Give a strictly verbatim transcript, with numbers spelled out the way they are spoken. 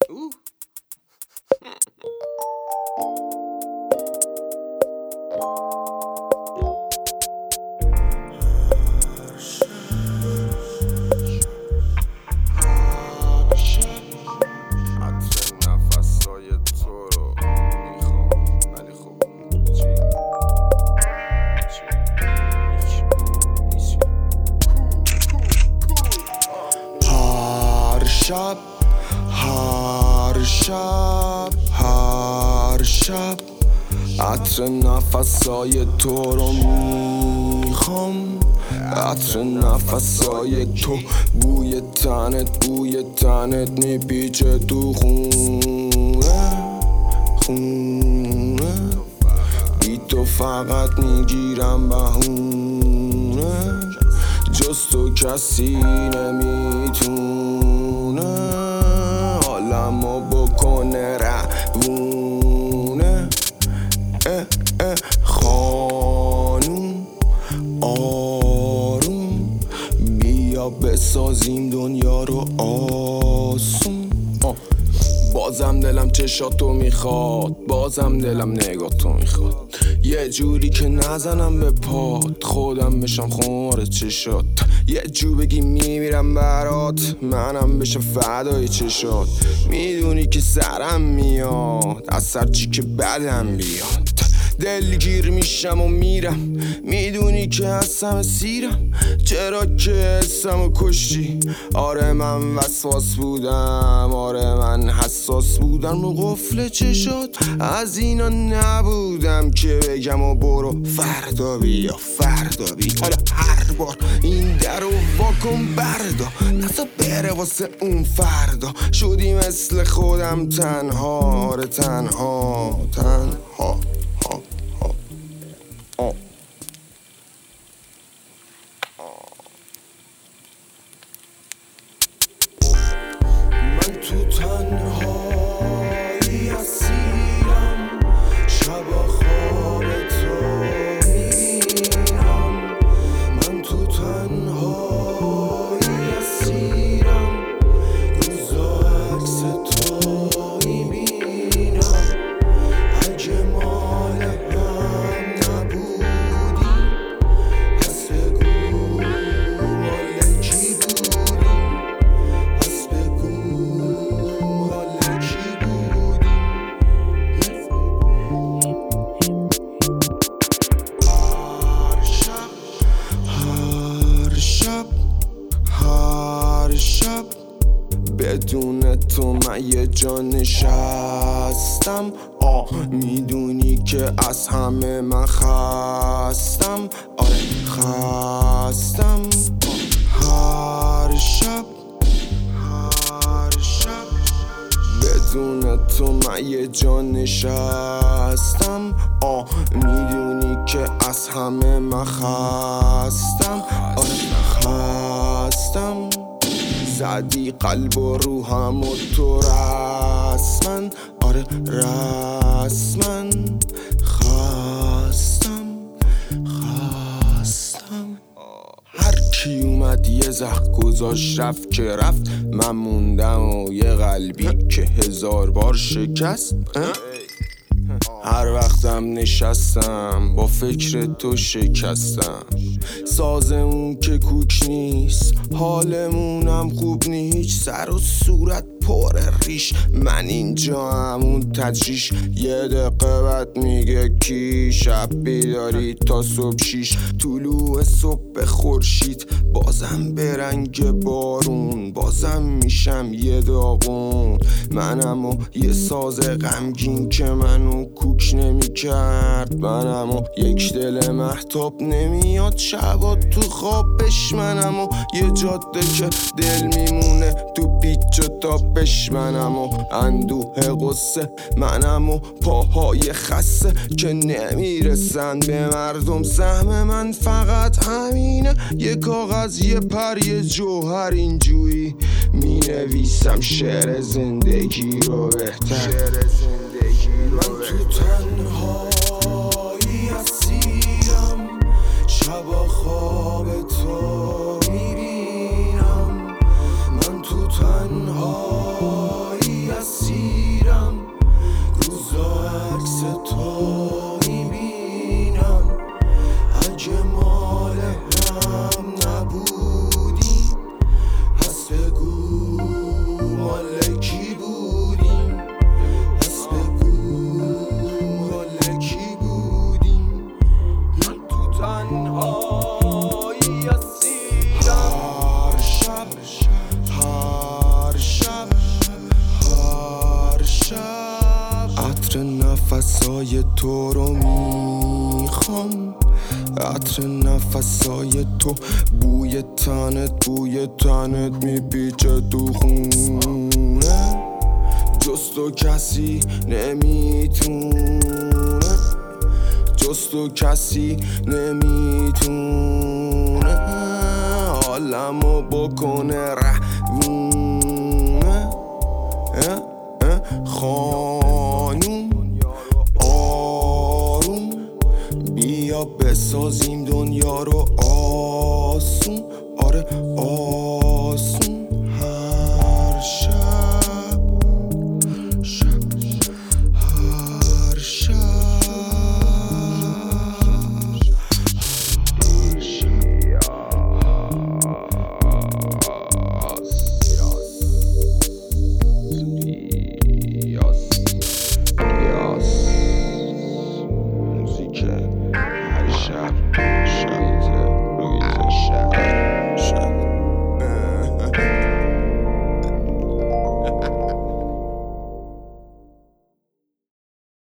اوه. شب هر شب هر شب عطر نفسای تو رو میخوام، عطر نفسای تو، بوی تنت بوی تنت میپیچه تو خونه خونه، بی تو فقط میگیرم بهونه، جز تو کسی نمیتونه حالمو بکنه روونه. اه اه خانوم آروم، بیا بسازیم دنیا رو آسون. بازم دلم چشاتو میخواد، بازم دلم نگاتو میخواد، یه جوری که نزنم به پات، خودم بشم خمار چشات، یه جو بگی میمیرم برات، منم بشم فدای چشات، میدونی که سرم میاد از سرچی که بدم بیاد، دلگیر میشم و میرم، میدونی که هستم سیرم، چرا که حسمو کشتی. آره من وسواس بودم، آره من حساس بودم رو قفل چشات، از اینا نبودم که بگم و برو فردا بیا فردا بیا. حالا هر بار این در رو واکن بردا، نسا بره واسه اون فردا، شدی مثل خودم تنها، آره تنها تنها. من تو تنهایی اسیرم، شب خواب تو میبینم، من تو تنهایی اسیرم، روزا عکس تو میبینم، اگه مال هم نبودی پس بگو مال کی بودی، پس بگو مال کی بودی. هر شب هر شب هر شب بدون تو من یه جا نشستم، آه میدونی که از همه من خستم، آره خستم. هر شب هر شب بدون تو من یه جا نشستم، آه میدونی که از همه من خستم، آره خستم. زدی قلب و روحم و تو رسمن، آره رسمن. خستم خستم. هر کی اومد یه زخ گذاشت رفت که رفت، من موندم و یه قلبی که هزار بار شکست. هر وقتم نشستم با فکر تو شکستم، سازمون که کوک نیست، حالمونم خوب نیست، هیچ سر و صورت پر ریش، من اینجا همون تجریش، یه دقیقه بعد میگه کی، شب بیداری تا صبح شیش، طلوع صبح خورشید، بازم به رنگ بارون، بازم میشم یه داغون، منم و یه ساز غمگین که منو کوک نمی کرد، منم و یک دل مهتاب نمیاد شبا تو خوابش، منم و یه جاده که دل میمونه تو پیچ و تابش، منم و اندوه قصه، منم و پاهای خسته که نمیرسن به مردم، سهم من فقط همینه، یه کاغذ یه پر یه جوهر، اینجوری مینویسم شعر زندگی رو بهتر، شعر زندگی رو من تو تنهایی اسیرم، شب خواب تو میبینم، من تو تنهایی اسیرم. نفسای تو رو میخوام، عطر نفسای تو، بوی تنت بوی تنت میپیچه تو خونه، جز تو کسی نمیتونه، جز تو کسی نمیتونه حالمو بکنه روونه.